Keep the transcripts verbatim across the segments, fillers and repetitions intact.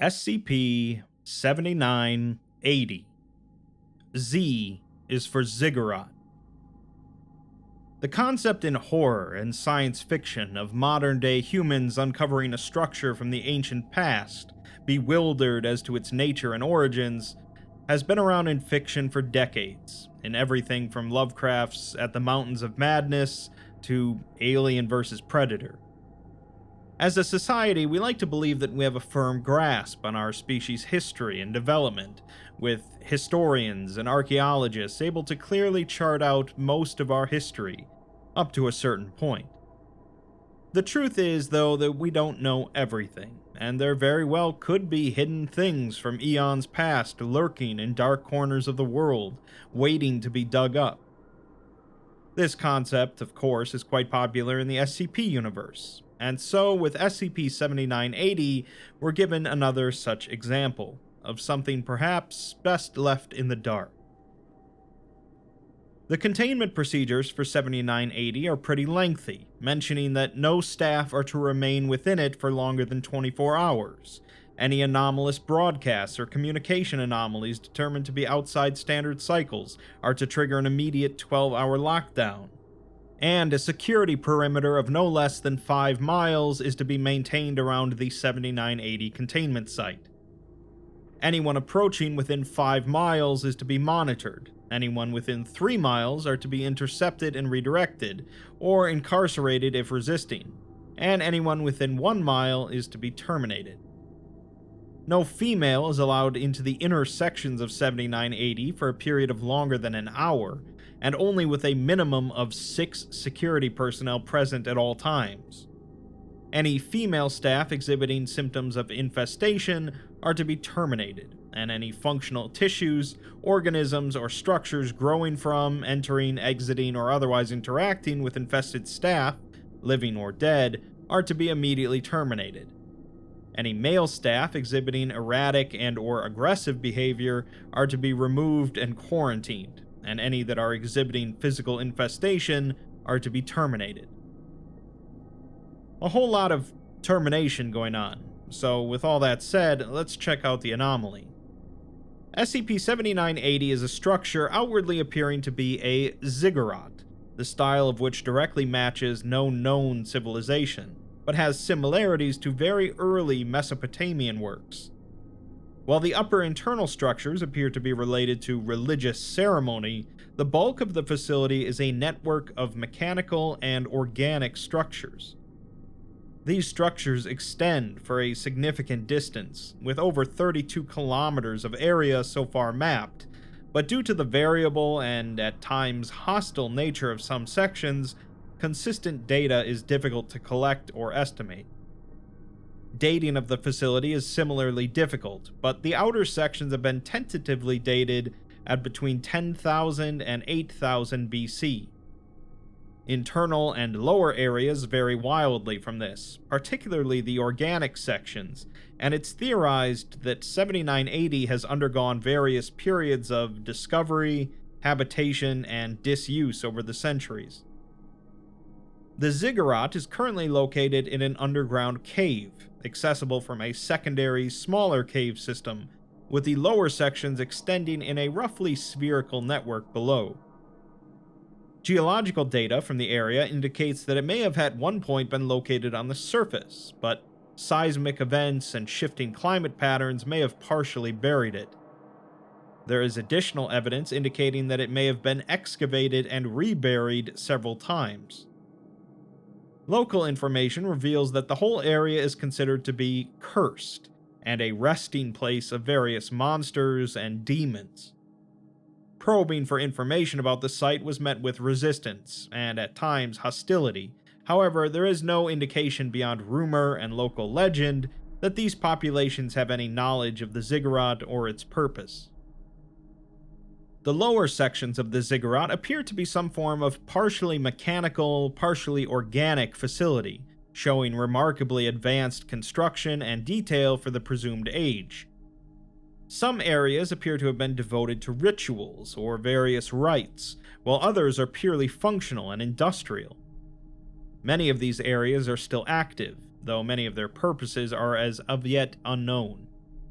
S C P seventy-nine eighty. Z is for Ziggurat. The concept in horror and science fiction of modern-day humans uncovering a structure from the ancient past, bewildered as to its nature and origins, has been around in fiction for decades, in everything from Lovecraft's At the Mountains of Madness to Alien versus. Predator. As a society, we like to believe that we have a firm grasp on our species' history and development, with historians and archaeologists able to clearly chart out most of our history, up to a certain point. The truth is, though, that we don't know everything, and there very well could be hidden things from eons past lurking in dark corners of the world, waiting to be dug up. This concept, of course, is quite popular in the S C P universe, and so with S C P seventy-nine eighty, we're given another such example of something perhaps best left in the dark. The containment procedures for seventy-nine eighty are pretty lengthy, mentioning that no staff are to remain within it for longer than twenty-four hours. Any anomalous broadcasts or communication anomalies determined to be outside standard cycles are to trigger an immediate twelve-hour lockdown. And a security perimeter of no less than five miles is to be maintained around the seventy-nine eighty containment site. Anyone approaching within five miles is to be monitored. Anyone within three miles are to be intercepted and redirected, or incarcerated if resisting, and anyone within one mile is to be terminated. No female is allowed into the inner sections of seventy-nine eighty for a period of longer than an hour, and only with a minimum of six security personnel present at all times. Any female staff exhibiting symptoms of infestation are to be terminated, and any functional tissues, organisms, or structures growing from, entering, exiting, or otherwise interacting with infested staff, living or dead, are to be immediately terminated. Any male staff exhibiting erratic and or aggressive behavior are to be removed and quarantined, and any that are exhibiting physical infestation are to be terminated. A whole lot of termination going on, so with all that said, let's check out the anomaly. S C P seventy-nine eighty is a structure outwardly appearing to be a ziggurat, the style of which directly matches no known civilization, but has similarities to very early Mesopotamian works. While the upper internal structures appear to be related to religious ceremony, the bulk of the facility is a network of mechanical and organic structures. These structures extend for a significant distance, with over thirty-two kilometers of area so far mapped, but due to the variable and at times hostile nature of some sections, consistent data is difficult to collect or estimate. Dating of the facility is similarly difficult, but the outer sections have been tentatively dated at between ten thousand and eight thousand B C. Internal and lower areas vary wildly from this, particularly the organic sections, and it's theorized that seventy-nine eighty has undergone various periods of discovery, habitation, and disuse over the centuries. The ziggurat is currently located in an underground cave, accessible from a secondary, smaller cave system, with the lower sections extending in a roughly spherical network below. Geological data from the area indicates that it may have at one point been located on the surface, but seismic events and shifting climate patterns may have partially buried it. There is additional evidence indicating that it may have been excavated and reburied several times. Local information reveals that the whole area is considered to be cursed, and a resting place of various monsters and demons. Probing for information about the site was met with resistance, and at times hostility. However, there is no indication beyond rumor and local legend that these populations have any knowledge of the ziggurat or its purpose. The lower sections of the ziggurat appear to be some form of partially mechanical, partially organic facility, showing remarkably advanced construction and detail for the presumed age. Some areas appear to have been devoted to rituals or various rites, while others are purely functional and industrial. Many of these areas are still active, though many of their purposes are as of yet unknown.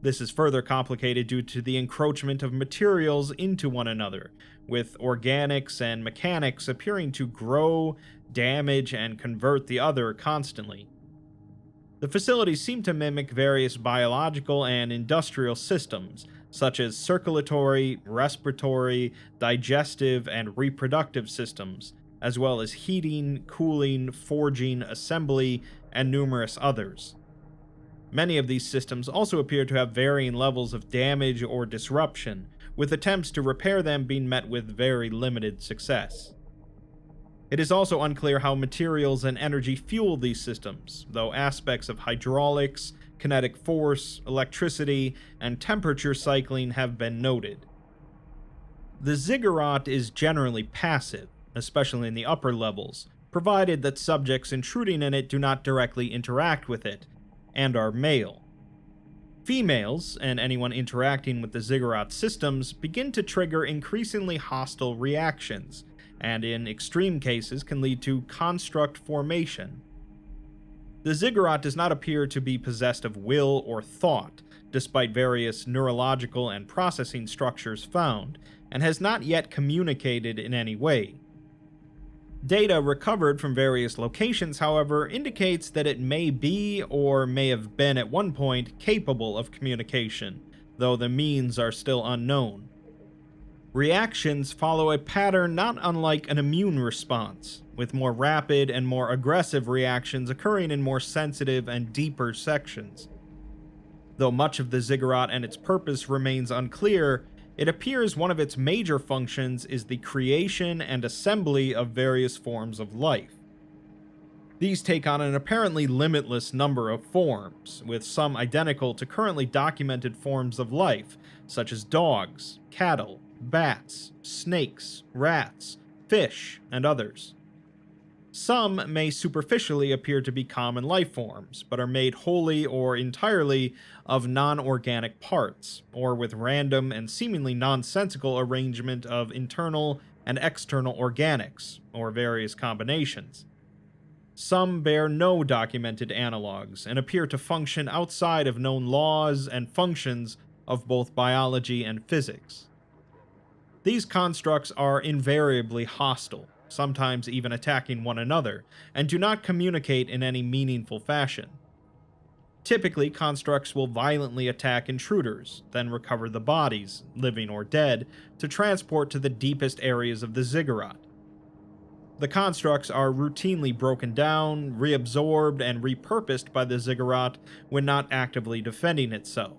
This is further complicated due to the encroachment of materials into one another, with organics and mechanics appearing to grow, damage, and convert the other constantly. The facilities seem to mimic various biological and industrial systems, such as circulatory, respiratory, digestive, and reproductive systems, as well as heating, cooling, forging, assembly, and numerous others. Many of these systems also appear to have varying levels of damage or disruption, with attempts to repair them being met with very limited success. It is also unclear how materials and energy fuel these systems, though aspects of hydraulics, kinetic force, electricity, and temperature cycling have been noted. The ziggurat is generally passive, especially in the upper levels, provided that subjects intruding in it do not directly interact with it, and are male. Females, and anyone interacting with the ziggurat systems, begin to trigger increasingly hostile reactions, and in extreme cases can lead to construct formation. The ziggurat does not appear to be possessed of will or thought, despite various neurological and processing structures found, and has not yet communicated in any way. Data recovered from various locations, however, indicates that it may be, or may have been at one point, capable of communication, though the means are still unknown. Reactions follow a pattern not unlike an immune response, with more rapid and more aggressive reactions occurring in more sensitive and deeper sections. Though much of the ziggurat and its purpose remains unclear, it appears one of its major functions is the creation and assembly of various forms of life. These take on an apparently limitless number of forms, with some identical to currently documented forms of life, such as dogs, cattle, bats, snakes, rats, fish, and others. Some may superficially appear to be common life forms, but are made wholly or entirely of non-organic parts, or with random and seemingly nonsensical arrangement of internal and external organics, or various combinations. Some bear no documented analogs and appear to function outside of known laws and functions of both biology and physics. These constructs are invariably hostile, sometimes even attacking one another, and do not communicate in any meaningful fashion. Typically, constructs will violently attack intruders, then recover the bodies, living or dead, to transport to the deepest areas of the ziggurat. The constructs are routinely broken down, reabsorbed, and repurposed by the ziggurat when not actively defending itself.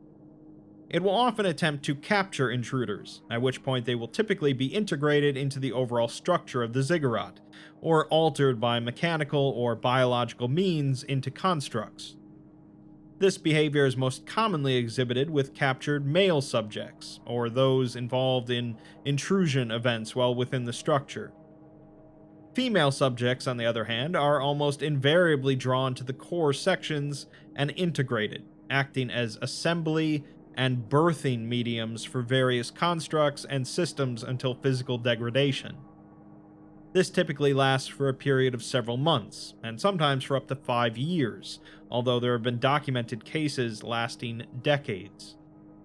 It will often attempt to capture intruders, at which point they will typically be integrated into the overall structure of the ziggurat, or altered by mechanical or biological means into constructs. This behavior is most commonly exhibited with captured male subjects, or those involved in intrusion events while within the structure. Female subjects, on the other hand, are almost invariably drawn to the core sections and integrated, acting as assembly and birthing mediums for various constructs and systems until physical degradation. This typically lasts for a period of several months, and sometimes for up to five years, although there have been documented cases lasting decades.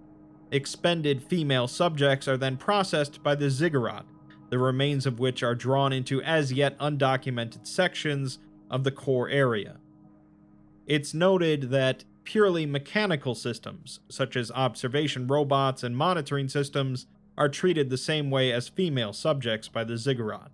Expended female subjects are then processed by the ziggurat, the remains of which are drawn into as yet undocumented sections of the core area. It's noted that purely mechanical systems, such as observation robots and monitoring systems, are treated the same way as female subjects by the ziggurat.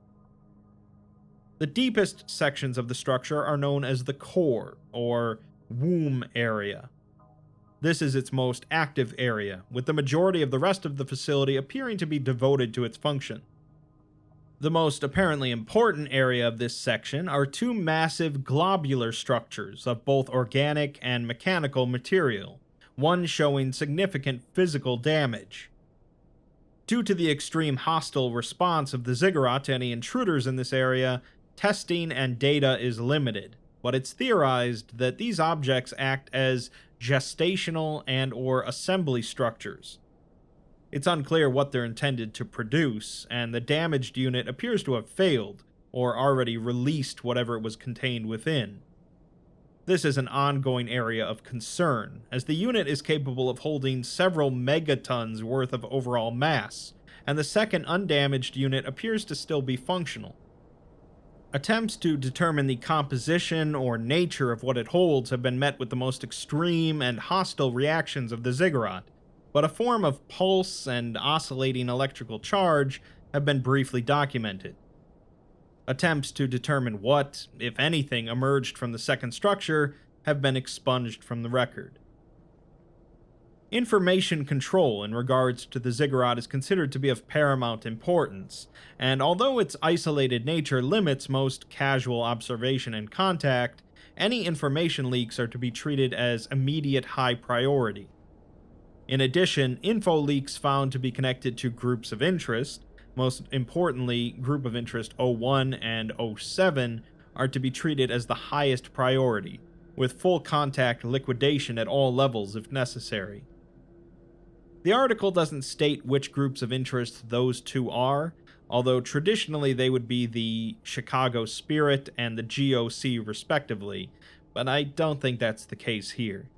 The deepest sections of the structure are known as the core, or womb area. This is its most active area, with the majority of the rest of the facility appearing to be devoted to its function. The most apparently important area of this section are two massive globular structures of both organic and mechanical material, one showing significant physical damage. Due to the extreme hostile response of the ziggurat to any intruders in this area, testing and data is limited, but it's theorized that these objects act as gestational and or assembly structures. It's unclear what they're intended to produce, and the damaged unit appears to have failed, or already released whatever it was contained within. This is an ongoing area of concern, as the unit is capable of holding several megatons worth of overall mass, and the second undamaged unit appears to still be functional. Attempts to determine the composition or nature of what it holds have been met with the most extreme and hostile reactions of the ziggurat, but a form of pulse and oscillating electrical charge have been briefly documented. Attempts to determine what, if anything, emerged from the second structure have been expunged from the record. Information control in regards to the ziggurat is considered to be of paramount importance, and although its isolated nature limits most casual observation and contact, any information leaks are to be treated as immediate high priority. In addition, info leaks found to be connected to groups of interest, most importantly, Group of Interest oh one and oh seven, are to be treated as the highest priority, with full contact liquidation at all levels if necessary. The article doesn't state which groups of interest those two are, although traditionally they would be the Chicago Spirit and the G O C respectively, but I don't think that's the case here.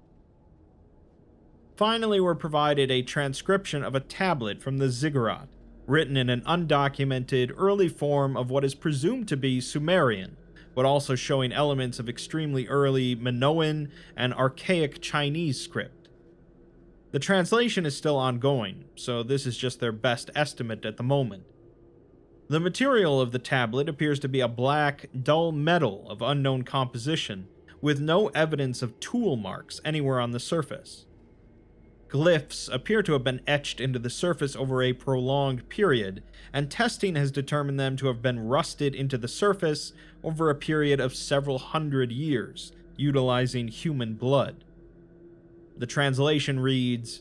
Finally, we're provided a transcription of a tablet from the ziggurat, written in an undocumented, early form of what is presumed to be Sumerian, but also showing elements of extremely early Minoan and archaic Chinese script. The translation is still ongoing, so this is just their best estimate at the moment. The material of the tablet appears to be a black, dull metal of unknown composition, with no evidence of tool marks anywhere on the surface. Glyphs appear to have been etched into the surface over a prolonged period, and testing has determined them to have been rusted into the surface over a period of several hundred years, utilizing human blood. The translation reads,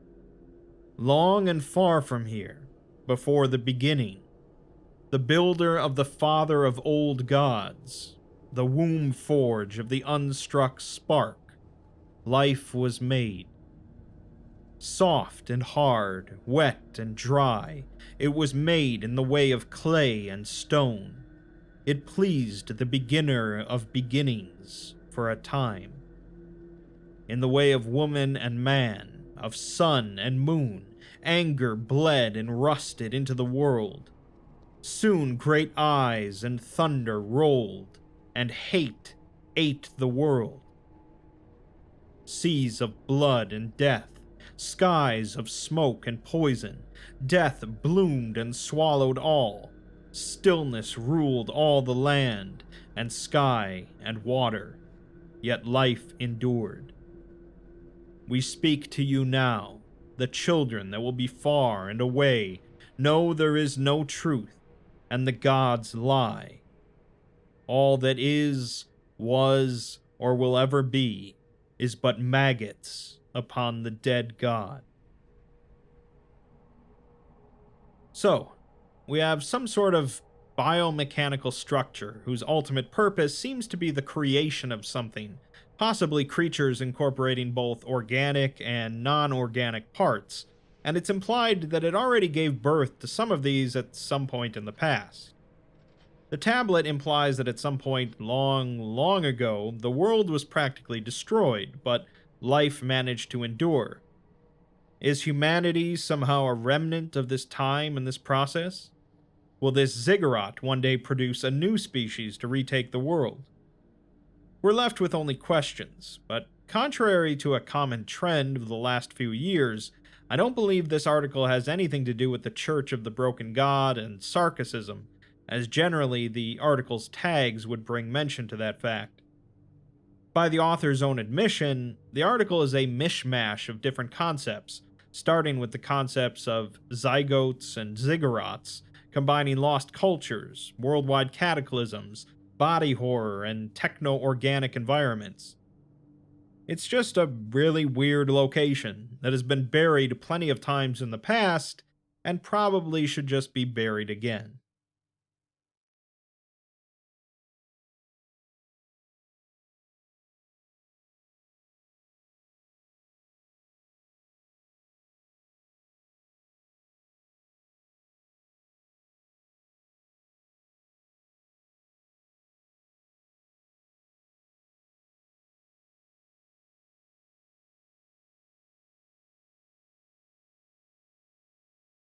"Long and far from here, before the beginning, the builder of the father of old gods, the womb forge of the unstruck spark, life was made. Soft and hard, wet and dry, it was made in the way of clay and stone. It pleased the beginner of beginnings for a time. In the way of woman and man, of sun and moon, anger bled and rusted into the world. Soon great eyes and thunder rolled, and hate ate the world. Seas of blood and death, skies of smoke and poison, death bloomed and swallowed all, stillness ruled all the land, and sky and water, yet life endured. We speak to you now, the children that will be far and away, know there is no truth, and the gods lie. All that is, was, or will ever be, is but maggots upon the dead god." So, we have some sort of biomechanical structure whose ultimate purpose seems to be the creation of something, possibly creatures incorporating both organic and non-organic parts, and it's implied that it already gave birth to some of these at some point in the past. The tablet implies that at some point long, long ago, the world was practically destroyed, but life managed to endure. Is humanity somehow a remnant of this time and this process? Will this ziggurat one day produce a new species to retake the world? We're left with only questions, but contrary to a common trend of the last few years, I don't believe this article has anything to do with the Church of the Broken God and Sarkicism, as generally the article's tags would bring mention to that fact. By the author's own admission, the article is a mishmash of different concepts, starting with the concepts of zygotes and ziggurats, combining lost cultures, worldwide cataclysms, body horror, and techno-organic environments. It's just a really weird location that has been buried plenty of times in the past, and probably should just be buried again.